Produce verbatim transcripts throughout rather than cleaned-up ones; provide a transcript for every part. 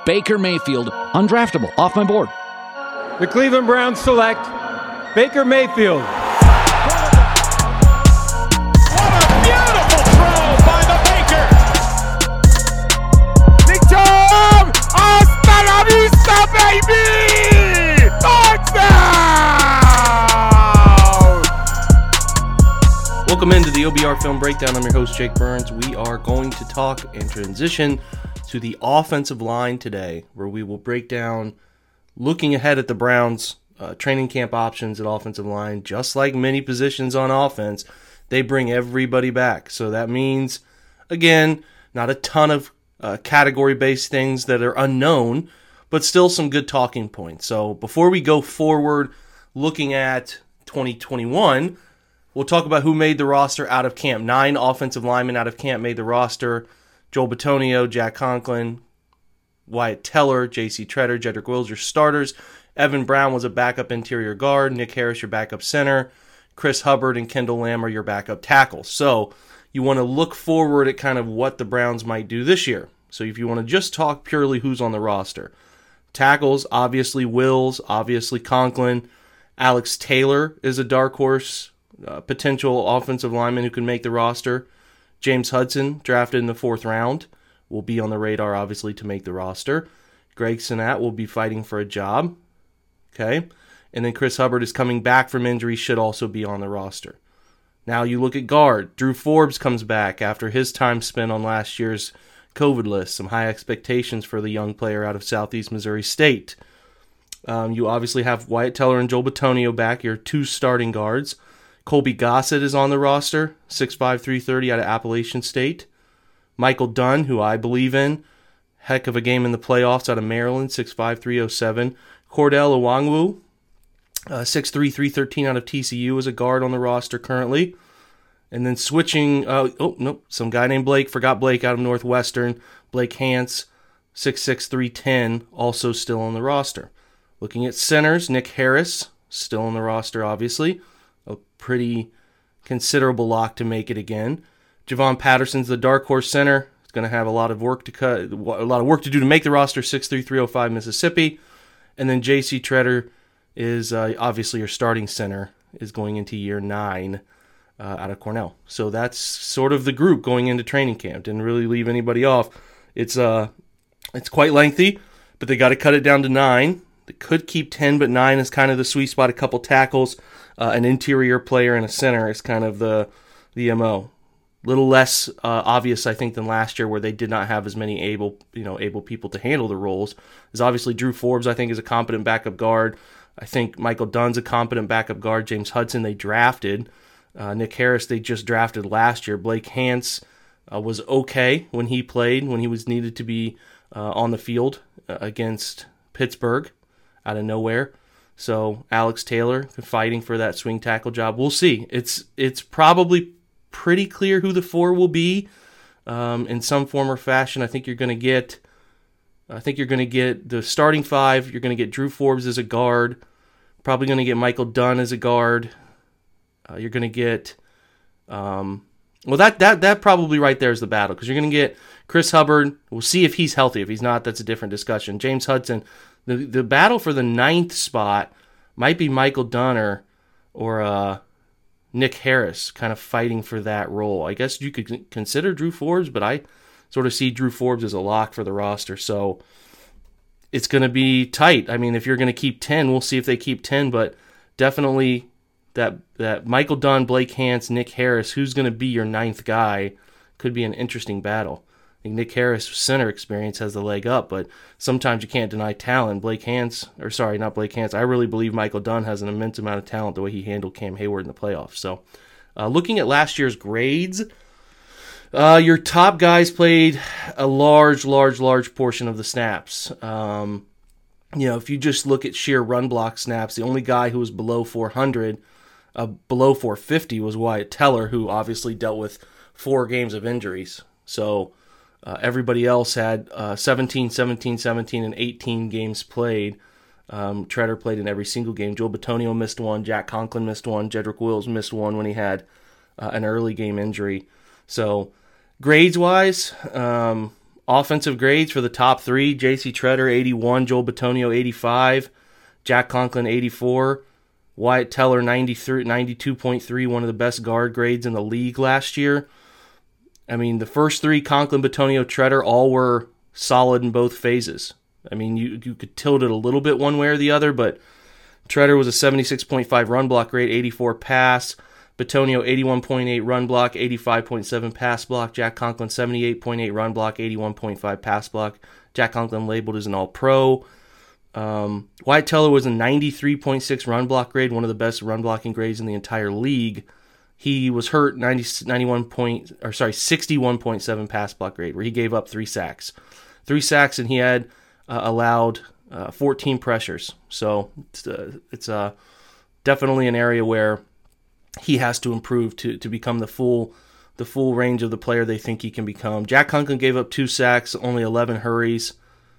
Baker Mayfield, undraftable, off my board. The Cleveland Browns select Baker Mayfield. What a beautiful throw by the Baker! Big Tom! Hasta la vista, baby! Touchdown! Welcome into the O B R Film Breakdown. I'm your host, Jake Burns. We are going to talk and transition to the offensive line today, where we will break down, looking ahead at the Browns' uh, training camp options at offensive line. Just like many positions on offense, they bring everybody back. So that means, again, not a ton of uh, category-based things that are unknown, but still some good talking points. So before we go forward looking at twenty twenty-one, we'll talk about who made the roster out of camp. Nine offensive linemen out of camp made the roster. Joel Bitonio, Jack Conklin, Wyatt Teller, J C Tretter, Jedrick Wills, your starters. Evan Brown was a backup interior guard. Nick Harris, your backup center. Chris Hubbard and Kendall Lamb are your backup tackles. So you want to look forward at kind of what the Browns might do this year. So if you want to just talk purely who's on the roster. Tackles, obviously Wills, obviously Conklin. Alex Taylor is a dark horse, uh, potential offensive lineman who can make the roster. James Hudson, drafted in the fourth round, will be on the radar, obviously, to make the roster. Greg Sinnott will be fighting for a job. Okay? And then Chris Hubbard is coming back from injury, should also be on the roster. Now you look at guard. Drew Forbes comes back after his time spent on last year's COVID list. Some high expectations for the young player out of Southeast Missouri State. Um, you obviously have Wyatt Teller and Joel Bitonio back, your two starting guards. Colby Gossett is on the roster, six five, three thirty out of Appalachian State. Michael Dunn, who I believe in, heck of a game in the playoffs out of Maryland, six five, three oh seven. Cordell Owangwu, uh, six three, three thirteen out of T C U, is a guard on the roster currently. And then switching, uh, oh, nope, some guy named Blake, forgot Blake out of Northwestern. Blake Hance, six six, three ten, also still on the roster. Looking at centers, Nick Harris, still on the roster, obviously. A pretty considerable lock to make it again. Javon Patterson's the dark horse center. He's going to have a lot of work to cut, a lot of work to do to make the roster. six three, three oh five Mississippi, and then J C Tretter is uh, obviously your starting center. Is going into year nine uh, out of Cornell. So that's sort of the group going into training camp. Didn't really leave anybody off. It's uh, it's quite lengthy, but they got to cut it down to nine. They could keep ten, but nine is kind of the sweet spot. A couple tackles. Uh, an interior player and a center is kind of the the M O. Little less uh, obvious, I think, than last year, where they did not have as many able, you know, able people to handle the roles. Is obviously Drew Forbes, I think, is a competent backup guard. I think Michael Dunn's a competent backup guard. James Hudson, they drafted. Uh, Nick Harris, they just drafted last year. Blake Hance uh, was okay when he played, when he was needed to be uh, on the field uh, against Pittsburgh out of nowhere. So Alex Taylor fighting for that swing tackle job. We'll see. It's it's probably pretty clear who the four will be um, in some form or fashion. I think you're going to get. I think you're going to get the starting five. You're going to get Drew Forbes as a guard. Probably going to get Michael Dunn as a guard. Uh, you're going to get. Um, well, that that that probably right there is the battle, because you're going to get Chris Hubbard. We'll see if he's healthy. If he's not, that's a different discussion. James Hudson. The the battle for the ninth spot might be Michael Dunn or, or uh, Nick Harris kind of fighting for that role. I guess you could consider Drew Forbes, but I sort of see Drew Forbes as a lock for the roster. So it's going to be tight. I mean, if you're going to keep ten, we'll see if they keep ten, but definitely that that Michael Dunn, Blake Hance, Nick Harris, who's going to be your ninth guy, could be an interesting battle. I think Nick Harris' center experience has the leg up, but sometimes you can't deny talent. Blake Hance, or sorry, not Blake Hance. I really believe Michael Dunn has an immense amount of talent the way he handled Cam Hayward in the playoffs. So, uh, looking at last year's grades, uh, your top guys played a large, large, large portion of the snaps. Um, you know, if you just look at sheer run block snaps, the only guy who was below four hundred, uh, below four fifty was Wyatt Teller, who obviously dealt with four games of injuries. So, Uh, everybody else had uh, seventeen, seventeen, seventeen, and eighteen games played. Um, Tretter played in every single game. Joel Bitonio missed one. Jack Conklin missed one. Jedrick Wills missed one when he had uh, an early game injury. So grades-wise, um, Offensive grades for the top three: J C Tretter, eighty-one, Joel Bitonio, eighty-five, Jack Conklin, eighty-four, Wyatt Teller, ninety-three, ninety-two point three, one of the best guard grades in the league last year. I mean, the first three, Conklin, Bitonio, Tretter, all were solid in both phases. I mean, you you could tilt it a little bit one way or the other, but Tretter was a seventy-six point five run block grade, eighty-four pass. Bitonio, eighty-one point eight run block, eighty-five point seven pass block. Jack Conklin, seventy-eight point eight run block, eighty-one point five pass block. Jack Conklin labeled as an all-pro. Um, Wyatt Teller was a ninety-three point six run block grade, one of the best run blocking grades in the entire league. He was hurt, ninety, ninety-one point, or sorry, sixty-one point seven pass block grade, where he gave up three sacks. Three sacks, and he had uh, allowed uh, fourteen pressures. So it's, uh, it's uh, definitely an area where he has to improve to, to become the full the full range of the player they think he can become. Jack Conklin gave up two sacks, only eleven hurries.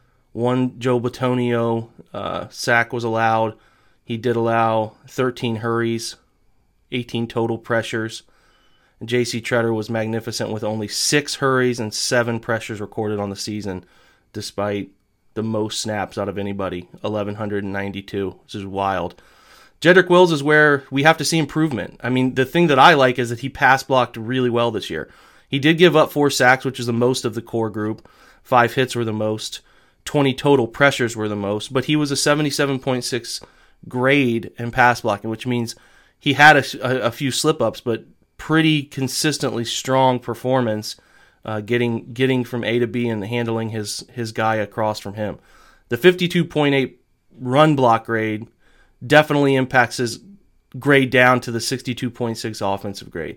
One Joe Bitonio uh, sack was allowed. He did allow thirteen hurries, eighteen total pressures. And J C Tretter was magnificent with only six hurries and seven pressures recorded on the season, despite the most snaps out of anybody, eleven ninety-two. This is wild. Jedrick Wills is where we have to see improvement. I mean, the thing that I like is that he pass blocked really well this year. He did give up four sacks, which is the most of the core group. Five hits were the most. twenty total pressures were the most. But he was a seventy-seven point six grade in pass blocking, which means he had a, a, a few slip-ups, but pretty consistently strong performance uh, getting getting from A to B and handling his, his guy across from him. The fifty-two point eight run block grade definitely impacts his grade down to the sixty-two point six offensive grade.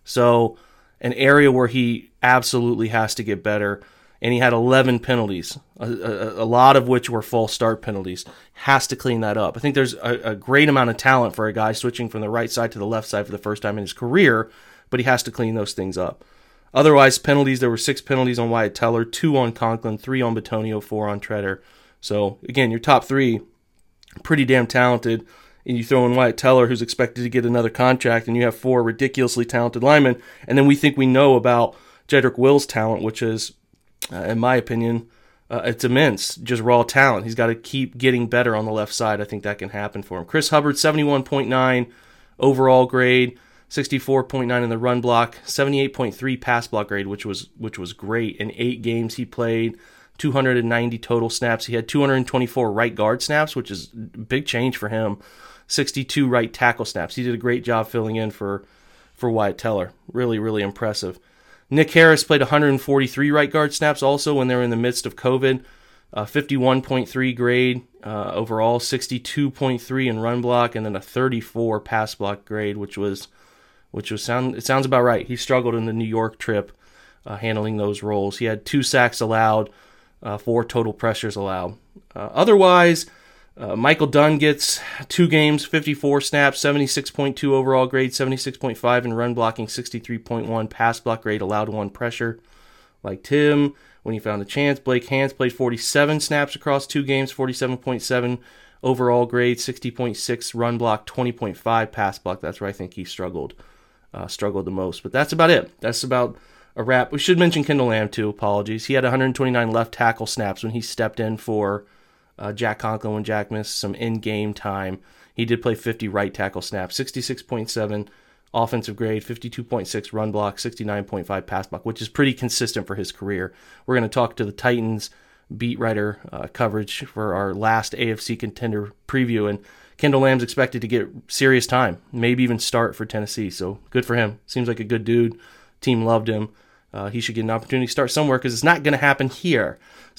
So an area where he absolutely has to get better. And he had eleven penalties, a, a, a lot of which were false start penalties. Has to clean that up. I think there's a, a great amount of talent for a guy switching from the right side to the left side for the first time in his career, but he has to clean those things up. Otherwise, penalties, there were six penalties on Wyatt Teller, two on Conklin, three on Bitonio, four on Tretter. So, again, your top three, pretty damn talented, and you throw in Wyatt Teller, who's expected to get another contract, and you have four ridiculously talented linemen, and then we think we know about Jedrick Wills' talent, which is, uh, in my opinion, uh, it's immense, just raw talent. He's got to keep getting better on the left side. I think that can happen for him. Chris Hubbard, seventy-one point nine overall grade, sixty-four point nine in the run block, seventy-eight point three pass block grade, which was which was great. In eight games he played, two hundred ninety total snaps. He had two hundred twenty-four right guard snaps, which is a big change for him. sixty-two right tackle snaps. He did a great job filling in for, for Wyatt Teller. Really, really impressive. Nick Harris played one hundred forty-three right guard snaps also when they were in the midst of COVID. Uh, fifty-one point three grade uh, overall, sixty-two point three in run block, and then a thirty-four pass block grade, which was which was sound. It sounds about right. He struggled in the New York trip uh, handling those roles. He had two sacks allowed, uh, four total pressures allowed. Uh, otherwise, uh, Michael Dunn gets two games, fifty-four snaps, seventy-six point two overall grade, seventy-six point five in run blocking, sixty-three point one pass block grade, allowed one pressure. Like Tim, when he found the chance. Blake Hance played forty-seven snaps across two games, forty-seven point seven overall grade, sixty point six run block, twenty point five pass block. That's where I think he struggled, uh, struggled the most. But that's about it. That's about a wrap. We should mention Kendall Lamb too. Apologies. He had one hundred twenty-nine left tackle snaps when he stepped in for uh, Jack Conklin when Jack missed some in-game time. He did play fifty right tackle snaps, sixty-six point seven offensive grade, fifty-two point six run block, sixty-nine point five pass block, which is pretty consistent for his career. We're going to talk to the Titans beat writer uh, coverage for our last A F C contender preview, and Kendall Lamb's expected to get serious time, maybe even start for Tennessee, so good for him. Seems like a good dude. Team loved him. Uh, he should get an opportunity to start somewhere because it's not going to happen here.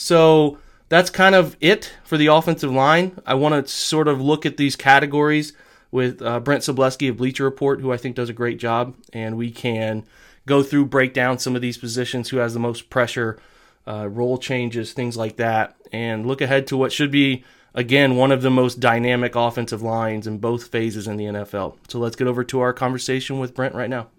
So that's kind of it for the offensive line. I want to sort of look at these categories with uh, Brent Sobleski of Bleacher Report, who I think does a great job, and we can go through, break down some of these positions, who has the most pressure, uh, role changes, things like that, and look ahead to what should be, again, one of the most dynamic offensive lines in both phases in the N F L. So let's get over to our conversation with Brent right now.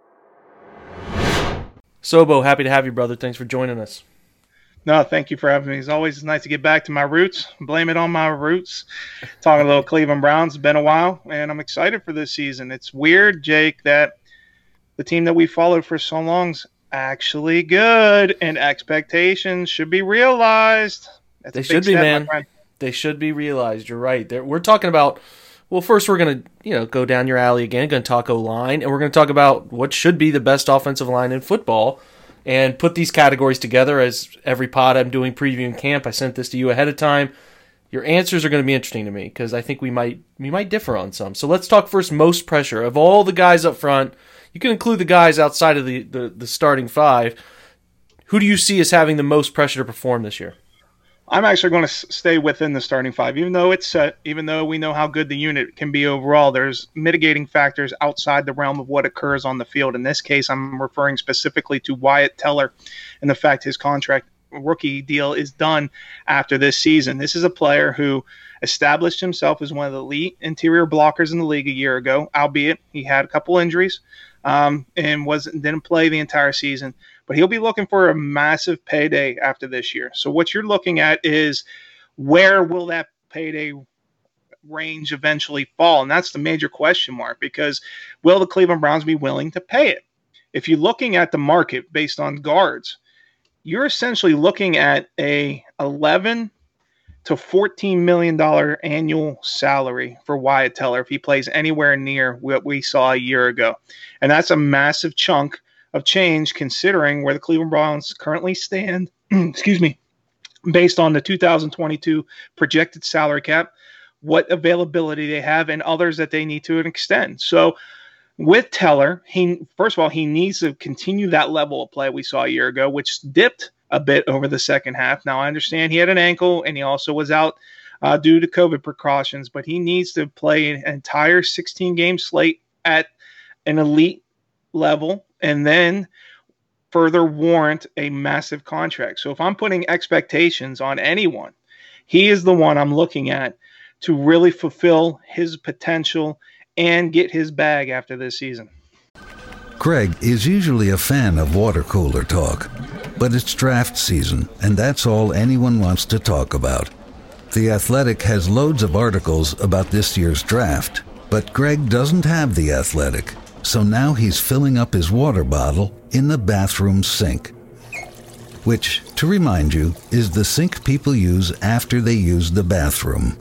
Sobo, happy to have you, brother. Thanks for joining us. No, thank you for having me. As always, it's nice to get back to my roots. Blame it on my roots. Talking a little Cleveland Browns. It's been a while, and I'm excited for this season. It's weird, Jake, that the team that we followed for so long actually good, and expectations should be realized. That's They a big should be, step, my man. friend. They should be realized. You're right. There, we're talking about. Well, first we're gonna you know go down your alley again. Going to talk O-line, and we're going to talk about what should be the best offensive line in football, and put these categories together. As every pod I'm doing previewing camp, I sent this to you ahead of time. Your answers are going to be interesting to me because I think we might we might differ on some. So let's talk first most pressure. Of all the guys up front, you can include the guys outside of the, the, the starting five. Who do you see as having the most pressure to perform this year? I'm actually going to stay within the starting five. Even though it's set, even though we know how good the unit can be overall, there's mitigating factors outside the realm of what occurs on the field. In this case, I'm referring specifically to Wyatt Teller and the fact his contract rookie deal is done after this season. This is a player who established himself as one of the elite interior blockers in the league a year ago, albeit he had a couple injuries um, and wasn't didn't play the entire season. But he'll be looking for a massive payday after this year. So what you're looking at is where will that payday range eventually fall? And that's the major question mark, because will the Cleveland Browns be willing to pay it? If you're looking at the market based on guards, you're essentially looking at a eleven to fourteen million dollars annual salary for Wyatt Teller if he plays anywhere near what we saw a year ago. And that's a massive chunk of change considering where the Cleveland Browns currently stand, excuse me, based on the two thousand twenty-two projected salary cap, what availability they have, and others that they need to extend. So with Teller, he first of all, he needs to continue that level of play we saw a year ago, which dipped a bit over the second half. Now, I understand he had an ankle and he also was out uh, due to COVID precautions, but he needs to play an entire sixteen-game slate at an elite level and then further warrant a massive contract. So if I'm putting expectations on anyone, he is the one I'm looking at to really fulfill his potential and get his bag after this season. Craig is usually a fan of water cooler talk, but it's draft season, and that's all anyone wants to talk about. The Athletic has loads of articles about this year's draft, but Greg doesn't have The Athletic, so now he's filling up his water bottle in the bathroom sink. Which, to remind you, is the sink people use after they use the bathroom.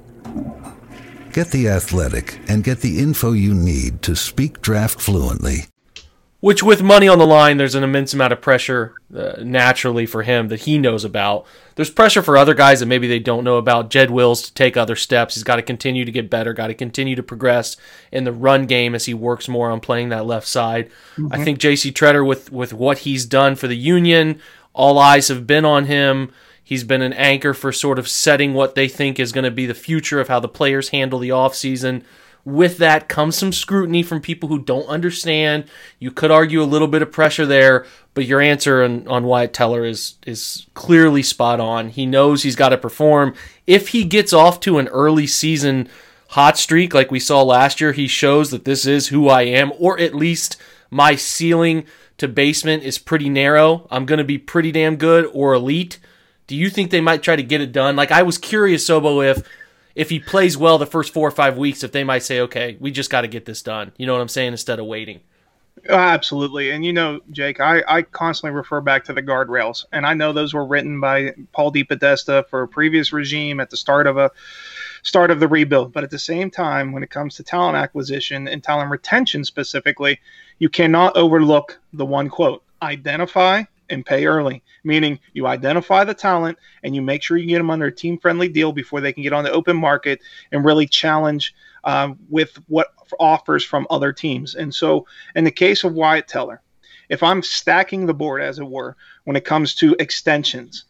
Get The Athletic and get the info you need to speak draft fluently. Which, with money on the line, there's an immense amount of pressure uh, naturally for him that he knows about. There's pressure for other guys that maybe they don't know about. Jed Wills to take other steps. He's got to continue to get better, got to continue to progress in the run game as he works more on playing that left side. Mm-hmm. I think J C Tretter, with, with what he's done for the Union, all eyes have been on him. He's been an anchor for sort of setting what they think is going to be the future of how the players handle the offseason. With that comes some scrutiny from people who don't understand. You could argue a little bit of pressure there, but your answer on, on Wyatt Teller is is clearly spot on. He knows he's got to perform. If he gets off to an early season hot streak like we saw last year, he shows that this is who I am, or at least my ceiling to basement is pretty narrow. I'm going to be pretty damn good or elite. Do you think they might try to get it done? Like, I was curious, Sobo, if if he plays well the first four or five weeks, if they might say, okay, we just got to get this done. You know what I'm saying? Instead of waiting. Absolutely. And, you know, Jake, I, I constantly refer back to the guardrails. And I know those were written by Paul DePodesta for a previous regime at the start of a start of the rebuild. But at the same time, when it comes to talent acquisition and talent retention specifically, you cannot overlook the one quote: identify and pay early, meaning you identify the talent and you make sure you get them under a team-friendly deal before they can get on the open market and really challenge um, with what offers from other teams. And so in the case of Wyatt Teller, if I'm stacking the board, as it were, when it comes to extensions,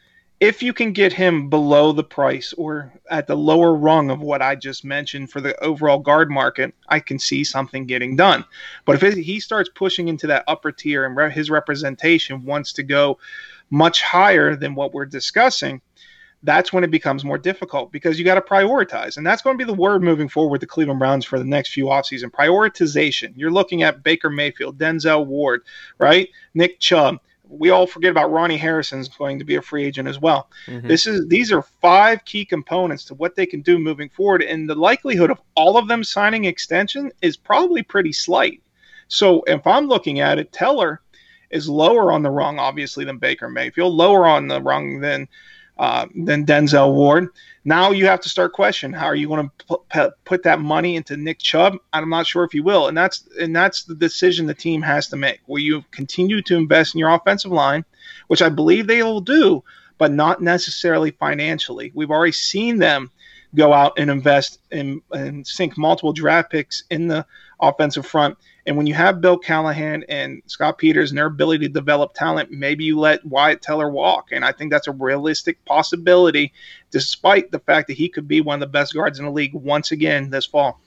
if you can get him below the price or at the lower rung of what I just mentioned for the overall guard market, I can see something getting done. But if he starts pushing into that upper tier and his representation wants to go much higher than what we're discussing, that's when it becomes more difficult because you got to prioritize. And that's going to be the word moving forward with the Cleveland Browns for the next few offseason. Prioritization. You're looking at Baker Mayfield, Denzel Ward, right? Nick Chubb. We all forget about Ronnie Harrison's going to be a free agent as well. Mm-hmm. This is these are five key components to what they can do moving forward, and the likelihood of all of them signing extension is probably pretty slight. So if I'm looking at it, Teller is lower on the rung, obviously, than Baker Mayfield, lower on the rung than uh, than Denzel Ward. Now you have to start questioning, how are you going to p- put that money into Nick Chubb? I'm not sure if you will, and that's and that's the decision the team has to make. Will you continue to invest in your offensive line, which I believe they will do, but not necessarily financially. We've already seen them go out and invest in, and sink multiple draft picks in the offensive front. And when you have Bill Callahan and Scott Peters and their ability to develop talent, maybe you let Wyatt Teller walk. And I think that's a realistic possibility, despite the fact that he could be one of the best guards in the league once again this fall.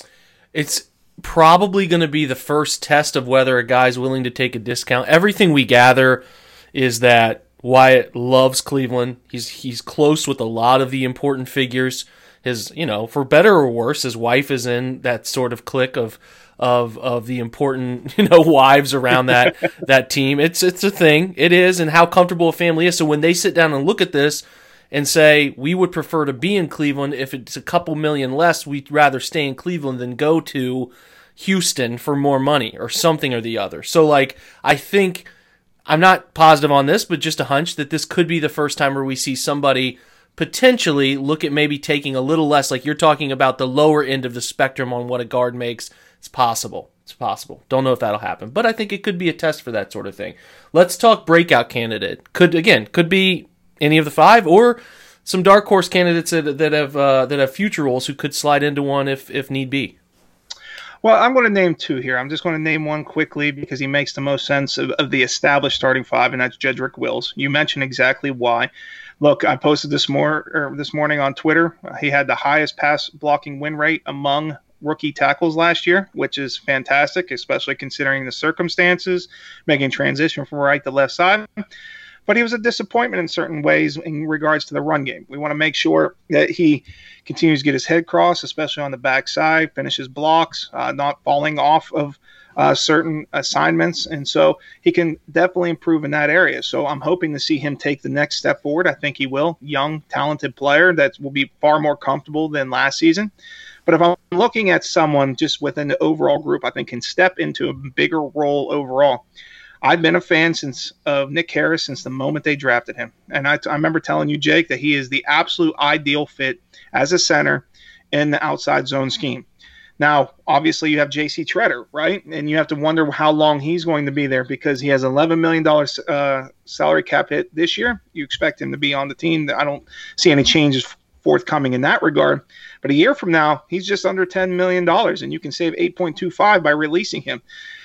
It's probably going to be the first test of whether a guy's willing to take a discount. Everything we gather is that Wyatt loves Cleveland. He's he's close with a lot of the important figures. His, you know, for better or worse, his wife is in that sort of clique of of of the important, you know, wives around that that team. It's it's a thing. It is, and how comfortable a family is. So when they sit down and look at this and say, we would prefer to be in Cleveland, if it's a couple million less, we'd rather stay in Cleveland than go to Houston for more money or something or the other. So like, I think, I'm not positive on this, but just a hunch that this could be the first time where we see somebody potentially look at maybe taking a little less, like you're talking about the lower end of the spectrum on what a guard makes. It's possible. It's possible. Don't know if that'll happen, but I think it could be a test for that sort of thing. Let's talk breakout candidate. Could, again, could be any of the five or some dark horse candidates that, that have uh, that have future roles who could slide into one if if need be. Well, I'm going to name two here. I'm just going to name one quickly because he makes the most sense of, of the established starting five, and that's Jedrick Wills. You mentioned exactly why. Look, I posted this, more, or this morning on Twitter. He had the highest pass blocking win rate among rookie tackles last year, which is fantastic, especially considering the circumstances, making transition from right to left side. But he was a disappointment in certain ways in regards to the run game. We want to make sure that he continues to get his head crossed, especially on the backside, finishes blocks, uh, not falling off of uh, certain assignments. And so he can definitely improve in that area. So I'm hoping to see him take the next step forward. I think he will. Young, talented player that will be far more comfortable than last season. But if I'm looking at someone just within the overall group, I think can step into a bigger role overall. I've been a fan since of Nick Harris since the moment they drafted him. And I, I remember telling you, Jake, that he is the absolute ideal fit as a center in the outside zone scheme. Now, obviously, you have J C Tretter, right? And you have to wonder how long he's going to be there because he has an eleven million dollars uh, salary cap hit this year. You expect him to be on the team. I don't see any changes forthcoming in that regard. But a year from now, he's just under ten million dollars, and you can save eight point two five by releasing him.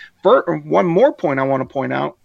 One more point I want to point out,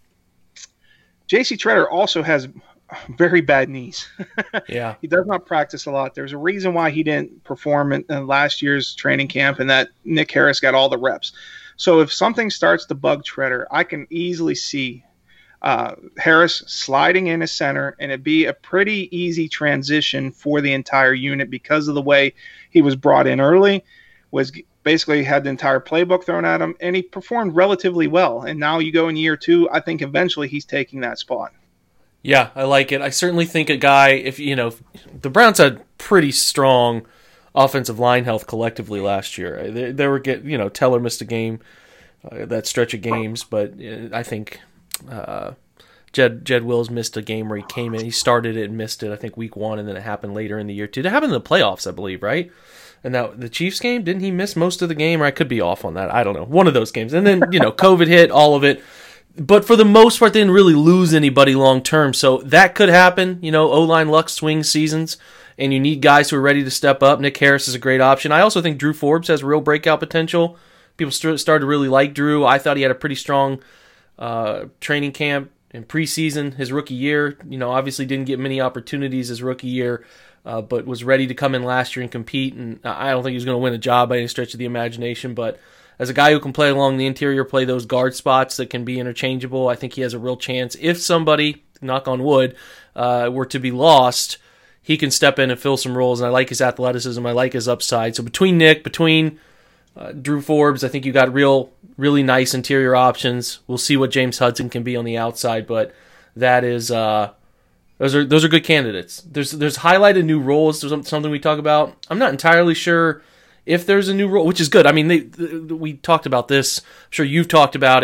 J C Tretter also has very bad knees. Yeah. He does not practice a lot. There's a reason why he didn't perform in, in last year's training camp and that Nick Harris got all the reps. So if something starts to bug Tretter, I can easily see uh, Harris sliding in as center, and it'd be a pretty easy transition for the entire unit because of the way he was brought in early, was basically had the entire playbook thrown at him, and he performed relatively well. And now you go in year two, I think eventually he's taking that spot. Yeah, I like it. I certainly think a guy, if you know, the Browns had pretty strong offensive line health collectively last year. They, they were get, you know, Teller missed a game, uh, that stretch of games, but I think uh, Jed Jed Wills missed a game where he came in, he started it and missed it. I think week one, and then it happened later in the year too. It happened in the playoffs, I believe, right? And now the Chiefs game, didn't he miss most of the game? Or I could be off on that. I don't know. One of those games. And then, you know, COVID hit, all of it. But for the most part, they didn't really lose anybody long term. So that could happen. You know, O-line luck swings seasons, and you need guys who are ready to step up. Nick Harris is a great option. I also think Drew Forbes has real breakout potential. People st- started to really like Drew. I thought he had a pretty strong uh, training camp in preseason, his rookie year. You know, obviously didn't get many opportunities his rookie year. Uh, but was ready to come in last year and compete, and I don't think he was going to win a job by any stretch of the imagination, but as a guy who can play along the interior, play those guard spots that can be interchangeable, I think he has a real chance. If somebody, knock on wood, uh, were to be lost, he can step in and fill some roles, and I like his athleticism, I like his upside. So between Nick, between uh, Drew Forbes, I think you got real, really nice interior options. We'll see what James Hudson can be on the outside, but that is... Uh, Those are those are good candidates. There's there's highlighted new roles. There's something we talk about. I'm not entirely sure if there's a new role, which is good. I mean, they, they, we talked about this. I'm sure you've talked about it.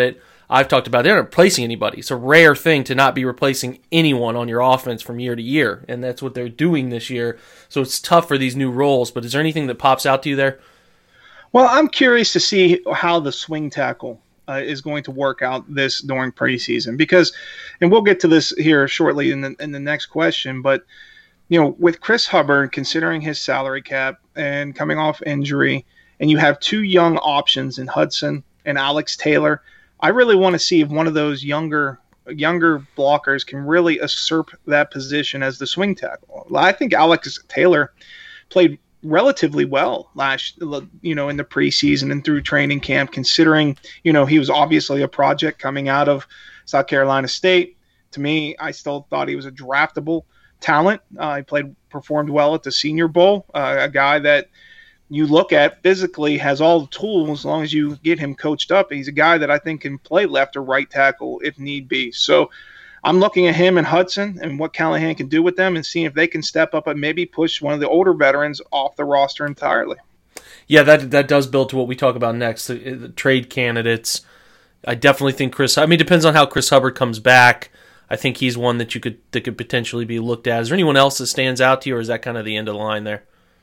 I've talked about, they're not replacing anybody. It's a rare thing to not be replacing anyone on your offense from year to year, and that's what they're doing this year. So it's tough for these new roles, but is there anything that pops out to you there? Well, I'm curious to see how the swing tackle uh, is going to work out this during preseason because, and we'll get to this here shortly in the, in the next question, but, you know, with Chris Hubbard, considering his salary cap and coming off injury, and you have two young options in Hudson and Alex Taylor, I really want to see if one of those younger younger blockers can really usurp that position as the swing tackle. I think Alex Taylor played relatively well last, you know, in the preseason and through training camp, considering, you know, he was obviously a project coming out of South Carolina State. To me, I still thought he was a draftable talent. Uh, he played, performed well at the Senior Bowl, uh, a guy that you look at physically has all the tools as long as you get him coached up. He's a guy that I think can play left or right tackle if need be. So I'm looking at him and Hudson and what Callahan can do with them and seeing if they can step up and maybe push one of the older veterans off the roster entirely. Yeah, that that does build to what we talk about next, the, the trade candidates. I definitely think Chris, I mean, it depends on how Chris Hubbard comes back. I think he's one that you could that could potentially be looked at. Is there anyone else that stands out to you, or is that kind of the end of the line there?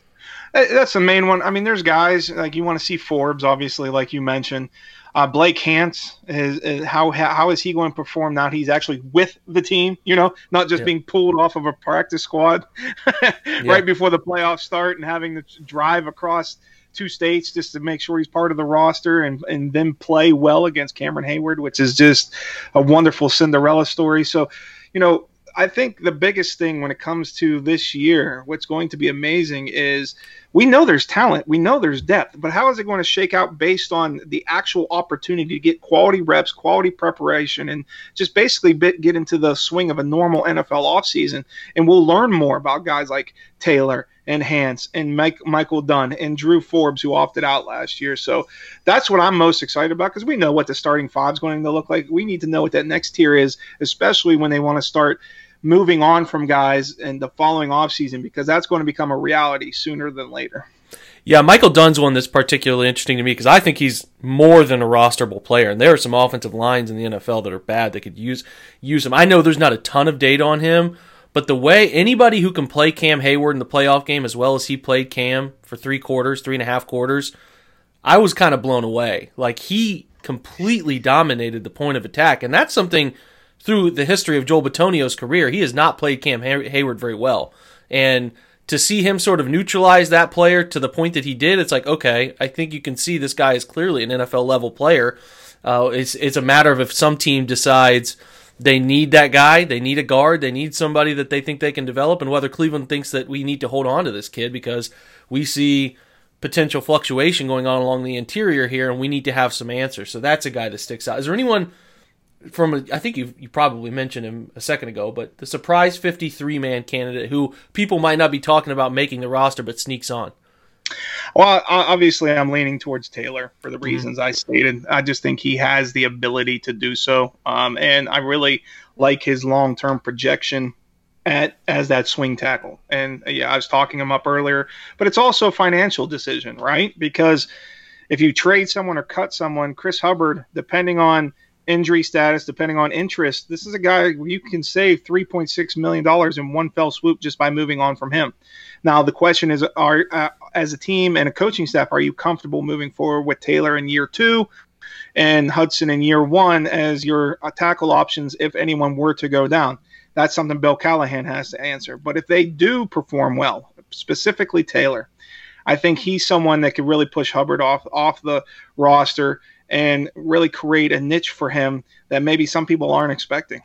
That's the main one. I mean, there's guys like you want to see Forbes, obviously, like you mentioned. Uh, Blake Hance, is, is how how is he going to perform now? He's actually with the team, you know, not just yeah. being pulled off of a practice squad right yeah. before the playoffs start and having to drive across two states just to make sure he's part of the roster and and then play well against Cameron Hayward, which is just a wonderful Cinderella story. So, you know, I think the biggest thing when it comes to this year, what's going to be amazing is we know there's talent, we know there's depth, but how is it going to shake out based on the actual opportunity to get quality reps, quality preparation, and just basically get into the swing of a normal N F L offseason? And we'll learn more about guys like Taylor and Hance and Mike, Michael Dunn and Drew Forbes, who opted out last year. So that's what I'm most excited about because we know what the starting five is going to look like. We need to know what that next tier is, especially when they want to start moving on from guys in the following offseason, because that's going to become a reality sooner than later. Yeah, Michael Dunn's one that's particularly interesting to me because I think he's more than a rosterable player, and there are some offensive lines in the N F L that are bad that could use use him. I know there's not a ton of data on him, but the way anybody who can play Cam Hayward in the playoff game as well as he played Cam for three quarters, three and a half quarters, I was kind of blown away. Like, he completely dominated the point of attack, and that's something through the history of Joel Bitonio's career, he has not played Cam Hay- Hayward very well. And to see him sort of neutralize that player to the point that he did, it's like, okay, I think you can see this guy is clearly an N F L-level player. Uh, it's it's a matter of if some team decides they need that guy, they need a guard, they need somebody that they think they can develop, and whether Cleveland thinks that we need to hold on to this kid because we see potential fluctuation going on along the interior here, and we need to have some answers. So that's a guy that sticks out. Is there anyone from, a, I think you you probably mentioned him a second ago, but the surprise fifty-three man candidate who people might not be talking about making the roster but sneaks on? Well, obviously I'm leaning towards Taylor for the reasons mm-hmm. I stated. I just think he has the ability to do so, um, and I really like his long-term projection at as that swing tackle. And yeah, I was talking him up earlier, but it's also a financial decision, right? Because if you trade someone or cut someone, Chris Hubbard, depending on injury status, depending on interest, this is a guy you can save three point six million dollars in one fell swoop just by moving on from him. Now, the question is, are uh, as a team and a coaching staff, are you comfortable moving forward with Taylor in year two and Hudson in year one as your uh, tackle options if anyone were to go down? That's something Bill Callahan has to answer. But if they do perform well, specifically Taylor, I think he's someone that could really push Hubbard off off the roster and really create a niche for him that maybe some people aren't expecting.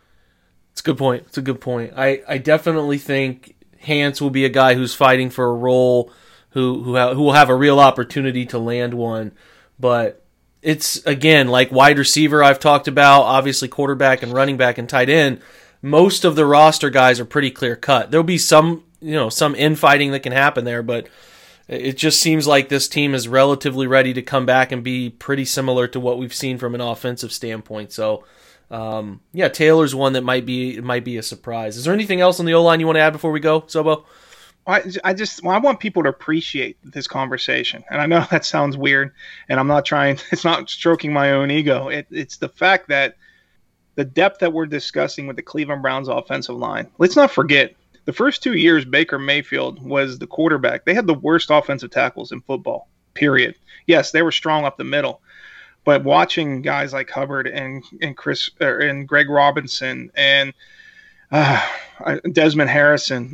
It's a good point. It's a good point. I, I definitely think Hance will be a guy who's fighting for a role, who who, ha- who will have a real opportunity to land one. But it's, again, like wide receiver I've talked about, obviously quarterback and running back and tight end. Most of the roster guys are pretty clear cut. There'll be some, you know, some infighting that can happen there, but it just seems like this team is relatively ready to come back and be pretty similar to what we've seen from an offensive standpoint. So, um, yeah, Taylor's one that might be might be a surprise. Is there anything else on the O-line you want to add before we go, Sobo? I, I just well, I want people to appreciate this conversation, and I know that sounds weird, and I'm not trying. It's not stroking my own ego. It, it's the fact that the depth that we're discussing with the Cleveland Browns offensive line. Let's not forget the first two years Baker Mayfield was the quarterback. They had the worst offensive tackles in football. Period. Yes, they were strong up the middle, but watching guys like Hubbard and and Chris er, and Greg Robinson and Uh, Desmond Harrison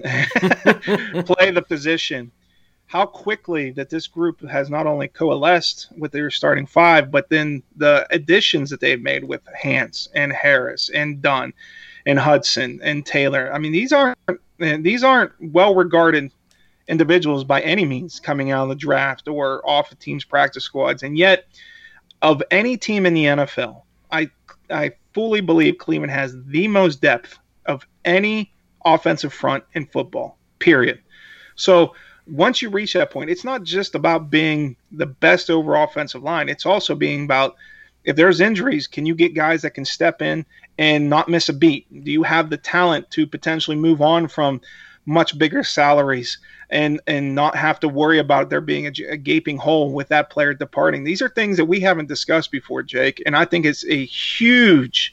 play the position, how quickly that this group has not only coalesced with their starting five, but then the additions that they've made with Hance and Harris and Dunn and Hudson and Taylor. I mean, these aren't these aren't well-regarded individuals by any means coming out of the draft or off of teams' practice squads. And yet, of any team in the N F L, I I fully believe Cleveland has the most depth of any offensive front in football, period. So once you reach that point, it's not just about being the best overall offensive line. It's also being about, if there's injuries, can you get guys that can step in and not miss a beat? Do you have the talent to potentially move on from much bigger salaries and and not have to worry about there being a, a gaping hole with that player departing? These are things that we haven't discussed before, Jake, and I think it's a huge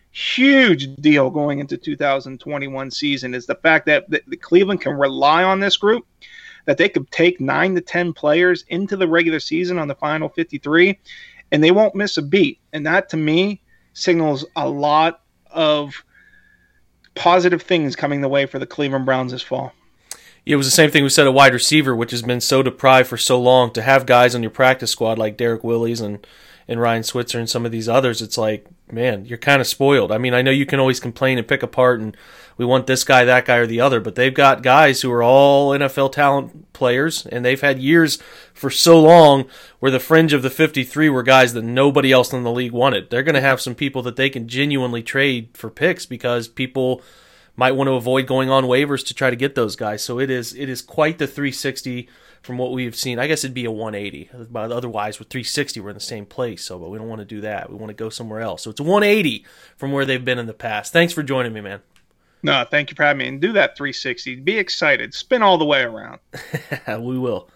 huge deal going into two thousand twenty-one season is the fact that the, the Cleveland can rely on this group, that they could take nine to ten players into the regular season on the final fifty-three, and they won't miss a beat. And that, to me, signals a lot of positive things coming the way for the Cleveland Browns this fall. It was the same thing we said at wide receiver, which has been so deprived for so long. To have guys on your practice squad like Derek Willis and and Ryan Switzer and some of these others, it's like, man, you're kind of spoiled. I mean, I know you can always complain and pick apart, and we want this guy, that guy, or the other, but they've got guys who are all N F L talent players, and they've had years for so long where the fringe of the fifty-three were guys that nobody else in the league wanted. They're going to have some people that they can genuinely trade for picks because people might want to avoid going on waivers to try to get those guys. So it is it is quite the three sixty from what we've seen. I guess it'd be a one eighty. But otherwise, with three sixty, we're in the same place. So, but we don't want to do that. We want to go somewhere else. So it's a one eighty from where they've been in the past. Thanks for joining me, man. No, thank you for having me. And do that three sixty. Be excited. Spin all the way around. We will.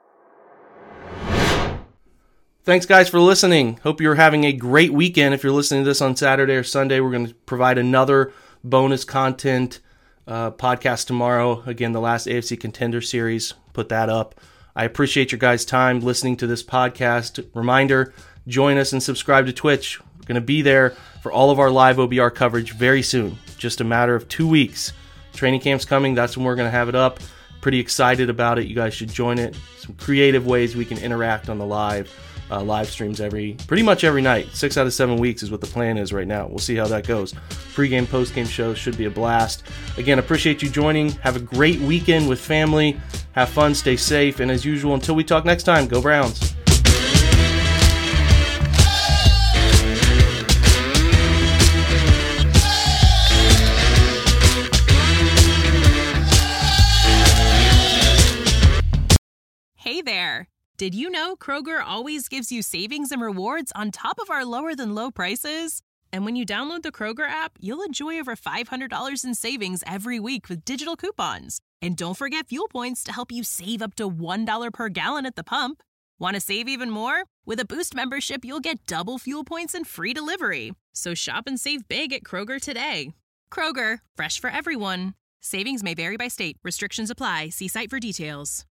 Thanks, guys, for listening. Hope you're having a great weekend. If you're listening to this on Saturday or Sunday, we're going to provide another bonus content uh, podcast tomorrow. Again, the last A F C Contender Series. Put that up. I appreciate your guys' time listening to this podcast. Reminder, join us and subscribe to Twitch. We're going to be there for all of our live O B R coverage very soon. Just a matter of two weeks. Training camp's coming. That's when we're going to have it up. Pretty excited about it. You guys should join it. Some creative ways we can interact on the live uh, live streams every pretty much every night. Six out of seven weeks is what the plan is right now. We'll see how that goes. Pre-game, post-game shows should be a blast. Again, appreciate you joining. Have a great weekend with family. Have fun, stay safe, and as usual, until we talk next time, go Browns. Hey there! Did you know Kroger always gives you savings and rewards on top of our lower-than-low prices? And when you download the Kroger app, you'll enjoy over five hundred dollars in savings every week with digital coupons. And don't forget fuel points to help you save up to one dollar per gallon at the pump. Want to save even more? With a Boost membership, you'll get double fuel points and free delivery. So shop and save big at Kroger today. Kroger, fresh for everyone. Savings may vary by state. Restrictions apply. See site for details.